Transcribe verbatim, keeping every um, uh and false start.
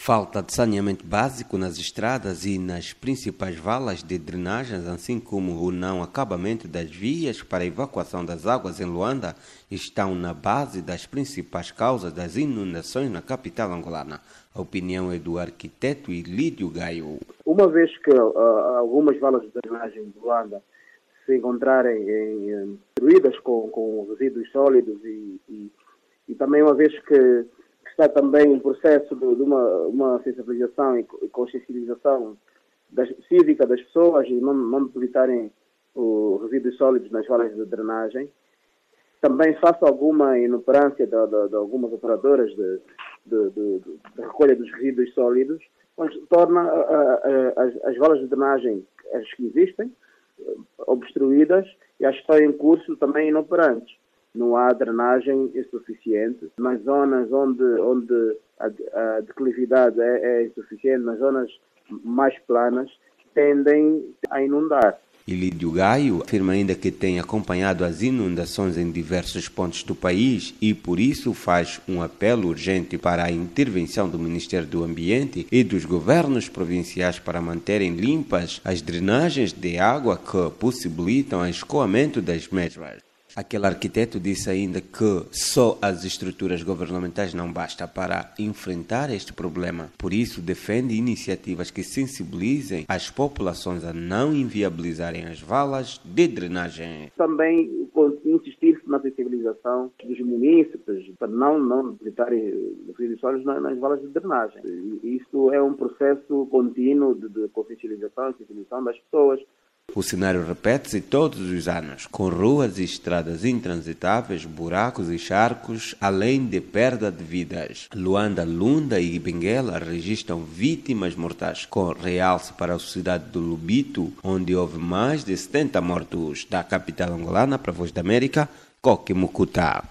Falta de saneamento básico nas estradas e nas principais valas de drenagens, assim como o não acabamento das vias para a evacuação das águas em Luanda, estão na base das principais causas das inundações na capital angolana. A opinião é do arquiteto Ilídio Gaio. Uma vez que uh, algumas valas de drenagem de Luanda se encontrarem em, destruídas com, com resíduos sólidos e, e, e também uma vez que está também um processo de, de uma, uma sensibilização e consciencialização das, cívica das pessoas e não, não depositarem os resíduos sólidos nas valas de drenagem. Também faça alguma inoperância de, de, de algumas operadoras de, de, de, de recolha dos resíduos sólidos, onde torna a, a, as, as valas de drenagem, as que existem, obstruídas e as que estão em curso também inoperantes. Não há drenagem suficiente. Nas zonas onde, onde a, a declividade é, é insuficiente, nas zonas mais planas, tendem a inundar. Ilídio Gaio afirma ainda que tem acompanhado as inundações em diversos pontos do país e, por isso, faz um apelo urgente para a intervenção do Ministério do Ambiente e dos governos provinciais para manterem limpas as drenagens de água que possibilitam o escoamento das mesmas. Aquele arquiteto disse ainda que só as estruturas governamentais não basta para enfrentar este problema. Por isso, defende iniciativas que sensibilizem as populações a não inviabilizarem as valas de drenagem. Também insistir-se na sensibilização dos munícipes para não, não depositarem resíduos sólidos nas, nas valas de drenagem. Isso é um processo contínuo de, de consciencialização e sensibilização das pessoas. O cenário repete-se todos os anos, com ruas e estradas intransitáveis, buracos e charcos, além de perda de vidas. Luanda, Lunda e Benguela registram vítimas mortais, com realce para a cidade do Lubito, onde houve mais de setenta mortos. Da capital angolana, para a Voz da América, Coque Mucuta.